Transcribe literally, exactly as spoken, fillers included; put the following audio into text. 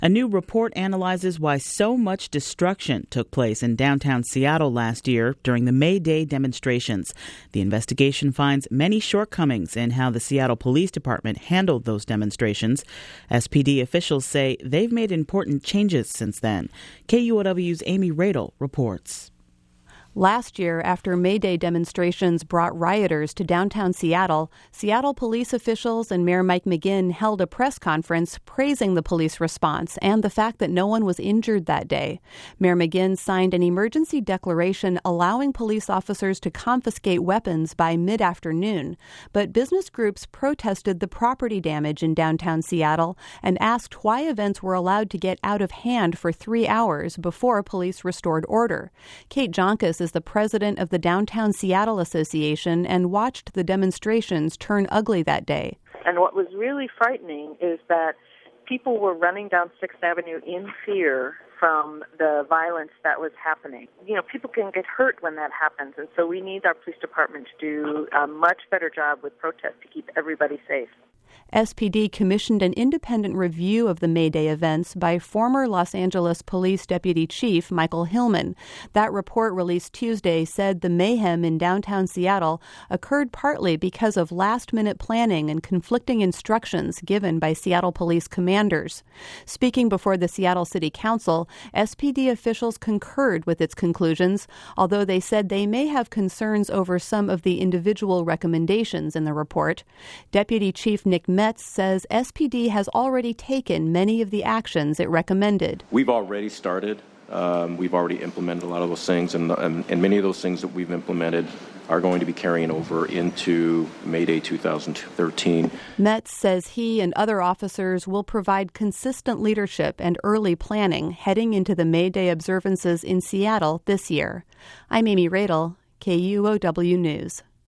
A new report analyzes why so much destruction took place in downtown Seattle last year during the May Day demonstrations. The investigation finds many shortcomings in how the Seattle Police Department handled those demonstrations. S P D officials say they've made important changes since then. K U O W's Amy Radel reports. Last year, after May Day demonstrations brought rioters to downtown Seattle, Seattle police officials and Mayor Mike McGinn held a press conference praising the police response and the fact that no one was injured that day. Mayor McGinn signed an emergency declaration allowing police officers to confiscate weapons by mid-afternoon, but business groups protested the property damage in downtown Seattle and asked why events were allowed to get out of hand for three hours before police restored order. Kate Jonkus is the president of the Downtown Seattle Association and watched the demonstrations turn ugly that day. And what was really frightening is that people were running down sixth Avenue in fear from the violence that was happening. You know, people can get hurt when that happens, and so we need our police department to do a much better job with protests to keep everybody safe. S P D commissioned an independent review of the May Day events by former Los Angeles Police Deputy Chief Michael Hillman. That report, released Tuesday, said the mayhem in downtown Seattle occurred partly because of last-minute planning and conflicting instructions given by Seattle police commanders. Speaking before the Seattle City Council, S P D officials concurred with its conclusions, although they said they may have concerns over some of the individual recommendations in the report. Deputy Chief Nick Metz says S P D has already taken many of the actions it recommended. We've already started. Um, we've already implemented a lot of those things, and, and, and many of those things that we've implemented are going to be carrying over into May Day two thousand thirteen. Metz says he and other officers will provide consistent leadership and early planning heading into the May Day observances in Seattle this year. I'm Amy Radel, K U O W News.